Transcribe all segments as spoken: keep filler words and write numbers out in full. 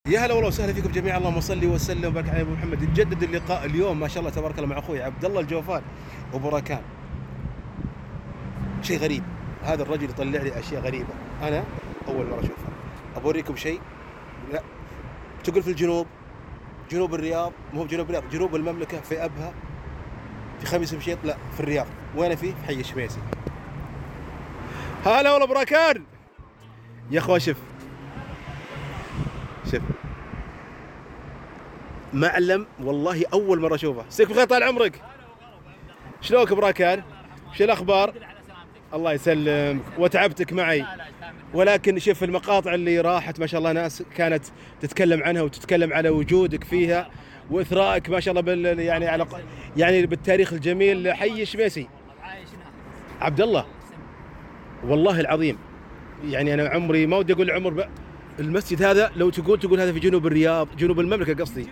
يا هلا والله وسهلا فيكم جميعا، اللهم صل وسلم وبارك على ابو محمد. نجدد اللقاء اليوم ما شاء الله تبارك الله مع اخوي عبد الله الجوفان ابو راكان. شيء غريب، هذا الرجل يطلع لي اشياء غريبه انا اول مره اشوفها. اوريكم شيء. لا تقول في الجنوب، جنوب الرياض، مو جنوب الرياض، جنوب المملكه، في ابها، في خميس مشيط، لا في الرياض. وين فيه؟ في حي الشميسي. هلا والله ابو راكان يا اخوان. شوف شوف معلم، والله اول مره اشوفه. يسيك بخير طال عمرك. شلونك براكان؟ شو الاخبار؟ الله يسلمك وتعبتك معي. ولكن شوف المقاطع اللي راحت ما شاء الله ناس كانت تتكلم عنها وتتكلم على وجودك فيها واثرائك ما شاء الله بال يعني على يعني بالتاريخ الجميل لحي الشميسي. عبد الله والله العظيم يعني انا عمري ما ودي اقول عمر. المسجد هذا لو تقول تقول هذا في جنوب الرياض، جنوب المملكه قصدي.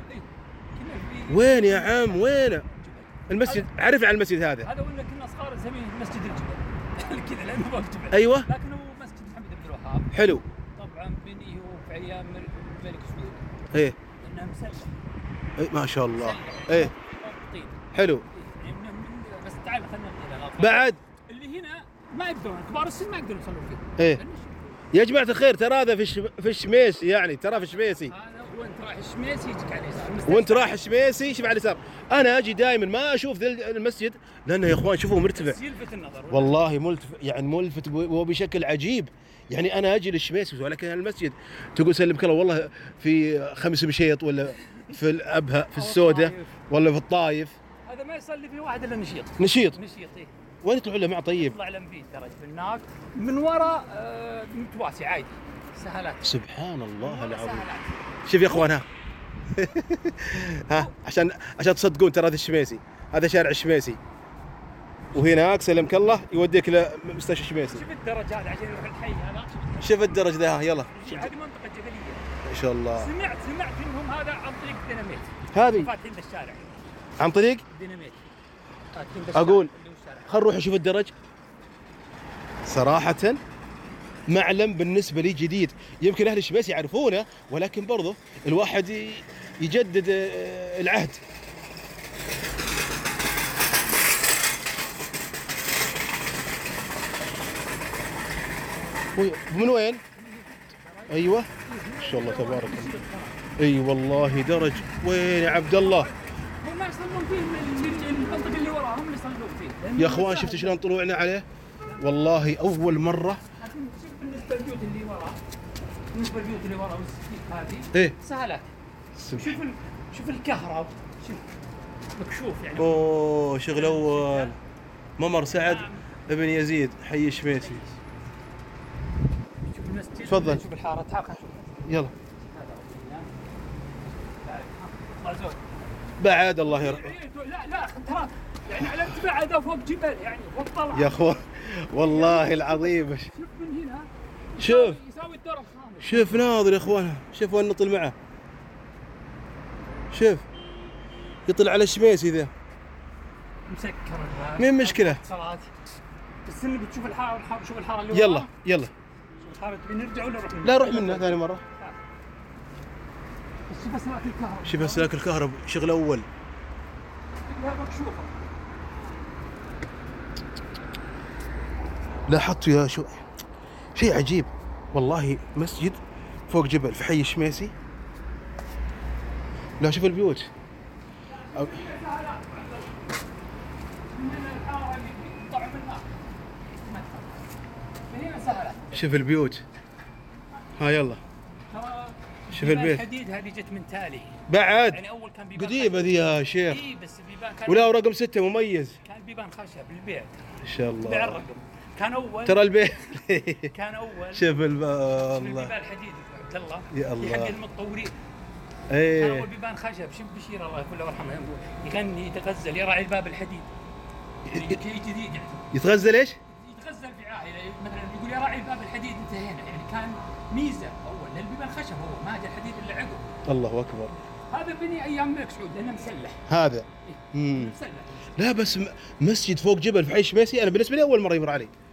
وين يا عم وين المسجد؟ عرفنا على المسجد هذا. هذا ولا كنا صغار نسميه مسجد الجبل كذا لانه فوق جبل. ايوه لكنه مسجد محمد بن الوهاب. حلو. طبعا بنيه في ايام الملك سعود. ايه انه مسلح. ايه ما شاء الله. ايه طين. حلو. يعني من من بس تعال خلينا بعد اللي هنا ما يقدرون كبار السن ما يقدرون يصلون فيه. ايه يا جماعة الخير، ترى هذا في الش... في الشميسي، يعني ترى في الشميسي. هذا وانت رايح الشميسي يجيك على اليسار. وانت رايح الشميسي شوف على اليسار. انا اجي دائما ما اشوف ذا المسجد لانه يا اخوان شوفوا مرتفع. يلفت النظر والله ملتف يعني ملفت وبشكل عجيب. يعني انا اجي للشميسي ولكن المسجد تقول سلمك الله والله في خمس مشيط ولا في الابها في السودة ولا في الطايف. هذا ما يصلي فيه واحد الا نشيط. نشيط نشيط ايه. وين يطلعوا له مع طيب؟ يطلع له مبيت درج هناك من وراء آه متواسي عادي. سهلات. سبحان الله العظيم. شوف يا اخوان ها ها عشان عشان تصدقون ترى هذا الشميسي، هذا شارع الشميسي. وهناك سلمك الله يوديك لمستشفى الشميسي. شوف الدرج هذا عشان يروح الحي هذا. شوف الدرج ذا يلا. هذه منطقة جبلية. ما شاء الله. سمعت سمعت انهم هذا عن طريق ديناميت. هذه فاتحين الشارع. عن طريق ديناميت. اقول خل نروح نشوف الدرج. صراحة معلم بالنسبة لي جديد، يمكن أهل الشميس يعرفونه ولكن برضه الواحد يجدد العهد. من وين؟ أيوة ما شاء الله تبارك الله. أي والله درج. وين يا عبد الله؟ هم ما يصلون فيه المنطقة اللي وراهم اللي يصلون فيه. يا أخوان شفت شلون طلوعنا عليه؟ والله أول مرة. بالنسبه للبيوت اللي ورا، بالنسبه للبيوت اللي ورا والسكيك هذه ايه سهلات. شوف ال... شوف الكهرب، شوف مكشوف يعني. اوه شغل اول. ممر سعد ابن يزيد حي الشميسي. شوف المسجد. تفضل. شوف الحاره. تعال يلا. بعد الله يرحمه. لا لا ترى يعني على ارتفاع هذا فوق جبل يعني فوق طلعه. يا اخوان والله العظيم. شوف من هنا. شوف يساوي الدرج خامس. شوف ناظر يا اخوان، شوف وين نطل معه. شوف يطلع على الشميسي ذا. مسكر. مين مشكلة؟ صلاة. بس انك بتشوف الحاره، شوف الحاره اللي ورا. يلا يلا. شوف الحاره تبي نرجع ولا نروح منها؟ لا روح منه ثاني مرة. بس شوف اسلاك الكهرباء. شوف اسلاك الكهرباء شغل اول. لا مكشوفة. لاحظت يا شو شيء عجيب والله. مسجد فوق جبل في حي الشميسي. لا شوف البيوت. أو... شوف البيوت. ها يلا شوف البيت. الحديد هذه جت من تالي بعد يعني اول كان بيبان قديمة ذي يا شيخ. اي بس بيبان كان ولا رقم ستة مميز. كان بيبان خشب للبيع. ان شاء الله. بيع الرقم كان اول. ترى البيت كان اول. شوف الب... الله الله بيبان حديد عبد الله يا الله. في حق المتطورين. ايه كان اول بيبان خشب. شوف بشير الله كله يرحمه يغني يتغزل يراعي الباب الحديد. يعني شيء جديد يعني. يتغزل ايش؟ يتغزل في عائله مثلا يقول يراعي الباب الحديد انتهينا يعني كان ميزه اول لان البيبان خشب هو ما جاء الحديد الا عقب. الله اكبر. هذا بني ايام الملك سعود لانه مسلح. هذا امم مسلح. لا بس مسجد فوق جبل في حي الشميسي انا بالنسبه لي اول مره يمر علي.